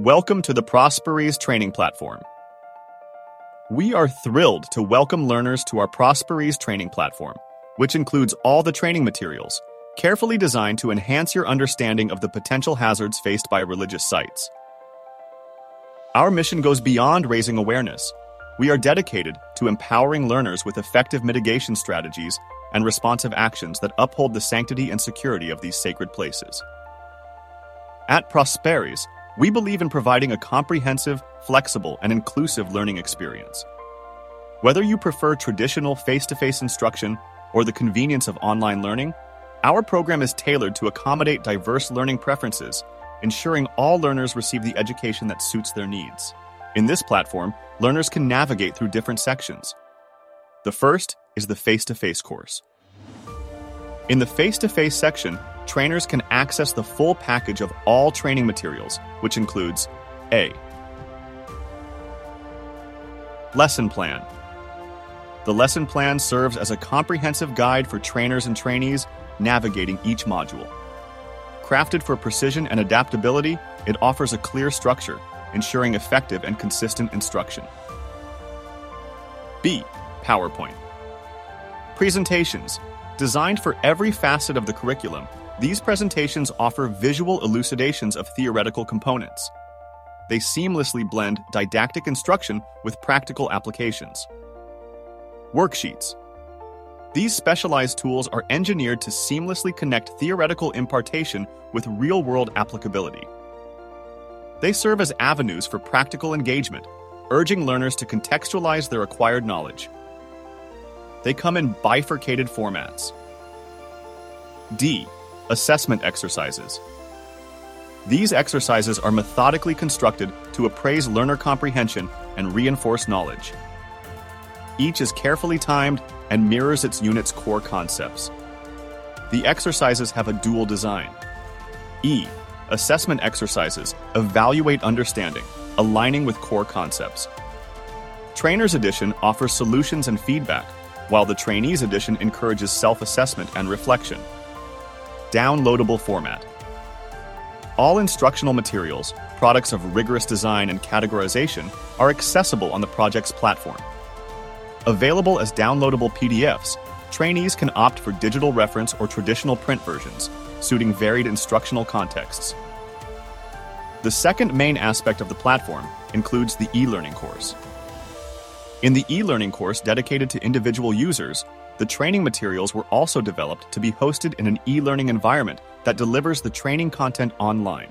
Welcome to the Prosperies training platform. We are thrilled to welcome learners to our Prosperies training platform, which includes all the training materials, carefully designed to enhance your understanding of the potential hazards faced by religious sites. Our mission goes beyond raising awareness. We are dedicated to empowering learners with effective mitigation strategies and responsive actions that uphold the sanctity and security of these sacred places. At Prosperies, we believe in providing a comprehensive, flexible, and inclusive learning experience. Whether you prefer traditional face-to-face instruction or the convenience of online learning, our program is tailored to accommodate diverse learning preferences, ensuring all learners receive the education that suits their needs. In this platform, learners can navigate through different sections. The first is the face-to-face course. In the face-to-face section, trainers can access the full package of all training materials, which includes A. Lesson Plan. The lesson plan serves as a comprehensive guide for trainers and trainees navigating each module. Crafted for precision and adaptability, it offers a clear structure, ensuring effective and consistent instruction. B. PowerPoint. Presentations. Designed for every facet of the curriculum, these presentations offer visual elucidations of theoretical components. They seamlessly blend didactic instruction with practical applications. Worksheets. These specialized tools are engineered to seamlessly connect theoretical impartation with real-world applicability. They serve as avenues for practical engagement, urging learners to contextualize their acquired knowledge. They come in bifurcated formats. D. Assessment exercises. These exercises are methodically constructed to appraise learner comprehension and reinforce knowledge. Each is carefully timed and mirrors its unit's core concepts. The exercises have a dual design. E. Assessment exercises evaluate understanding, aligning with core concepts. Trainer's Edition offers solutions and feedback, while the Trainees Edition encourages self-assessment and reflection. Downloadable format. All instructional materials, products of rigorous design and categorization, are accessible on the project's platform. Available as downloadable PDFs, trainees can opt for digital reference or traditional print versions, suiting varied instructional contexts. The second main aspect of the platform includes the e-learning course. In the e-learning course dedicated to individual users, the training materials were also developed to be hosted in an e-learning environment that delivers the training content online.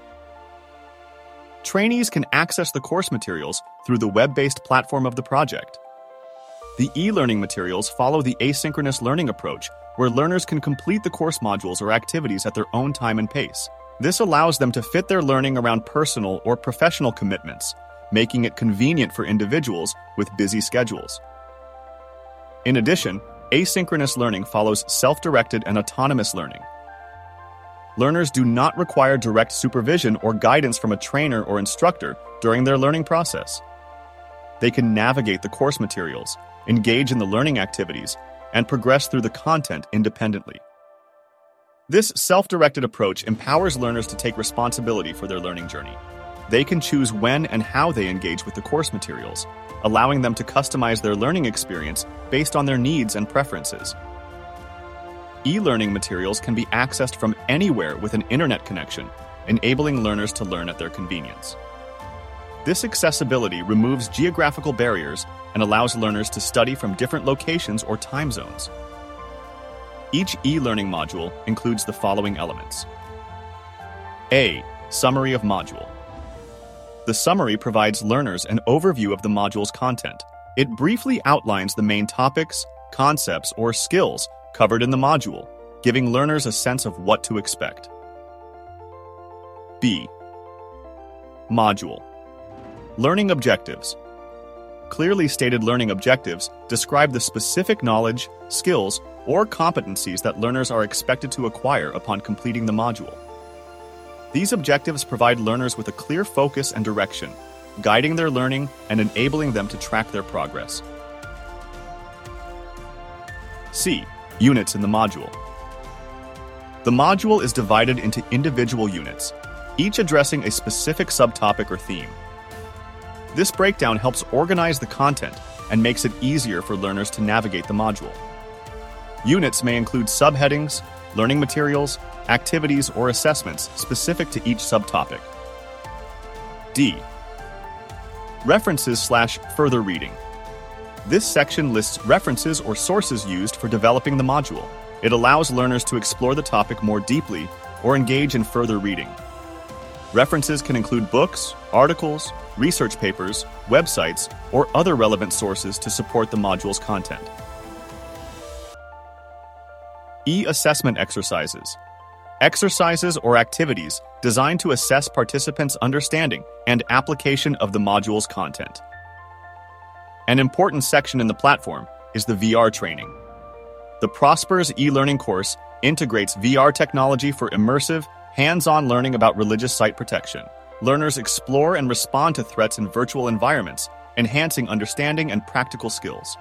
Trainees can access the course materials through the web-based platform of the project. The e-learning materials follow the asynchronous learning approach, where learners can complete the course modules or activities at their own time and pace. This allows them to fit their learning around personal or professional commitments, making it convenient for individuals with busy schedules. In addition, asynchronous learning follows self-directed and autonomous learning. Learners do not require direct supervision or guidance from a trainer or instructor during their learning process. They can navigate the course materials, engage in the learning activities, and progress through the content independently. This self-directed approach empowers learners to take responsibility for their learning journey. They can choose when and how they engage with the course materials, allowing them to customize their learning experience based on their needs and preferences. E-learning materials can be accessed from anywhere with an internet connection, enabling learners to learn at their convenience. This accessibility removes geographical barriers and allows learners to study from different locations or time zones. Each e-learning module includes the following elements. A. Summary of module. The summary provides learners an overview of the module's content. It briefly outlines the main topics, concepts, or skills covered in the module, giving learners a sense of what to expect. B. Module. Learning objectives. Clearly stated learning objectives describe the specific knowledge, skills, or competencies that learners are expected to acquire upon completing the module. These objectives provide learners with a clear focus and direction, guiding their learning and enabling them to track their progress. C. Units in the module. The module is divided into individual units, each addressing a specific subtopic or theme. This breakdown helps organize the content and makes it easier for learners to navigate the module. Units may include subheadings, learning materials, activities, or assessments specific to each subtopic. D. References/further reading. This section lists references or sources used for developing the module. It allows learners to explore the topic more deeply or engage in further reading. References can include books, articles, research papers, websites, or other relevant sources to support the module's content. E. Assessment exercises. Exercises or activities designed to assess participants' understanding and application of the module's content. An important section in the platform is the VR training. The Prospers e-learning course integrates VR technology for immersive, hands-on learning about religious site protection. Learners explore and respond to threats in virtual environments, enhancing understanding and practical skills.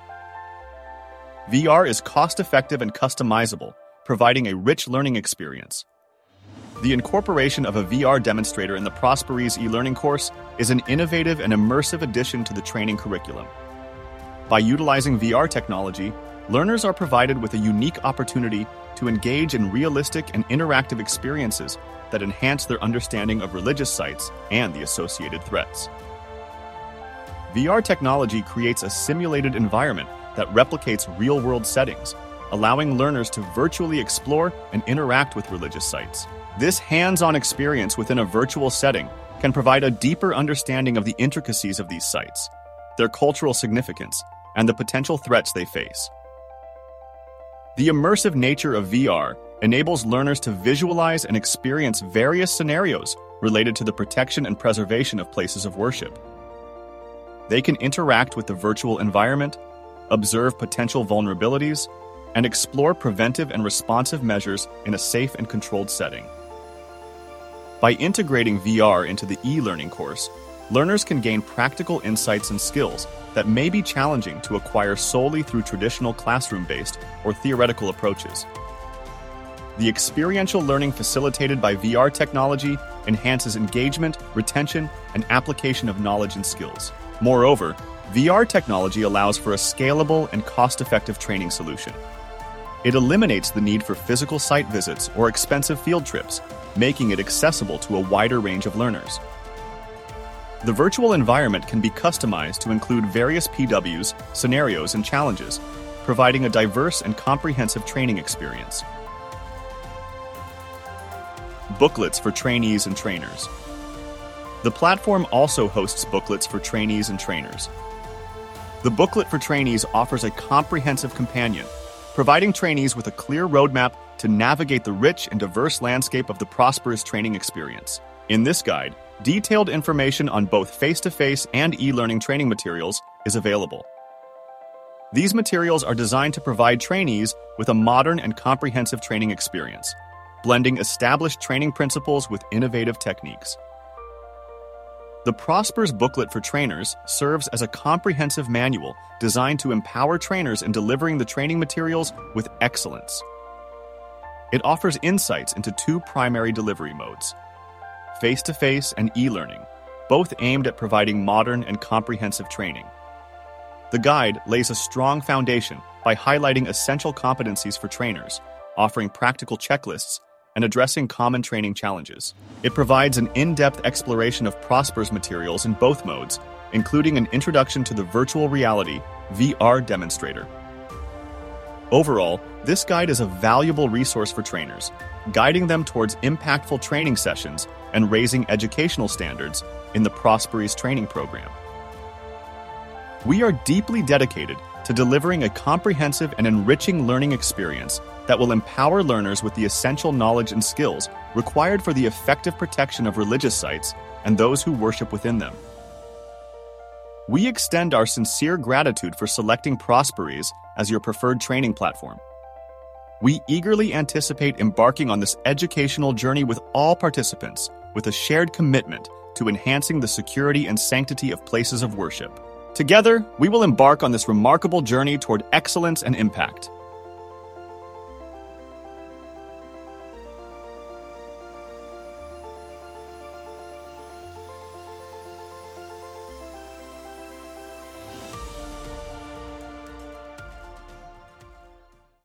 VR is cost-effective and customizable, providing a rich learning experience. The incorporation of a VR demonstrator in the Prosperies e-learning course is an innovative and immersive addition to the training curriculum. By utilizing VR technology, learners are provided with a unique opportunity to engage in realistic and interactive experiences that enhance their understanding of religious sites and the associated threats. VR technology creates a simulated environment that replicates real-world settings, allowing learners to virtually explore and interact with religious sites. This hands-on experience within a virtual setting can provide a deeper understanding of the intricacies of these sites, their cultural significance, and the potential threats they face. The immersive nature of VR enables learners to visualize and experience various scenarios related to the protection and preservation of places of worship. They can interact with the virtual environment, observe potential vulnerabilities, and explore preventive and responsive measures in a safe and controlled setting. By integrating VR into the e-learning course, learners can gain practical insights and skills that may be challenging to acquire solely through traditional classroom-based or theoretical approaches. The experiential learning facilitated by VR technology enhances engagement, retention, and application of knowledge and skills. Moreover, VR technology allows for a scalable and cost-effective training solution. It eliminates the need for physical site visits or expensive field trips, making it accessible to a wider range of learners. The virtual environment can be customized to include various PWs, scenarios, and challenges, providing a diverse and comprehensive training experience. Booklets for trainees and trainers. The platform also hosts booklets for trainees and trainers. The booklet for trainees offers a comprehensive companion, providing trainees with a clear roadmap to navigate the rich and diverse landscape of the Prosperous training experience. In this guide, detailed information on both face-to-face and e-learning training materials is available. These materials are designed to provide trainees with a modern and comprehensive training experience, blending established training principles with innovative techniques. The Prospers booklet for trainers serves as a comprehensive manual designed to empower trainers in delivering the training materials with excellence. It offers insights into two primary delivery modes: face-to-face and e-learning, both aimed at providing modern and comprehensive training. The guide lays a strong foundation by highlighting essential competencies for trainers, offering practical checklists, and addressing common training challenges. It provides an in-depth exploration of Prosper's materials in both modes, including an introduction to the virtual reality VR demonstrator. Overall, this guide is a valuable resource for trainers, guiding them towards impactful training sessions and raising educational standards in the Prosperies training program. We are deeply dedicated to delivering a comprehensive and enriching learning experience that will empower learners with the essential knowledge and skills required for the effective protection of religious sites and those who worship within them. We extend our sincere gratitude for selecting Prosperies as your preferred training platform. We eagerly anticipate embarking on this educational journey with all participants, with a shared commitment to enhancing the security and sanctity of places of worship. Together, we will embark on this remarkable journey toward excellence and impact.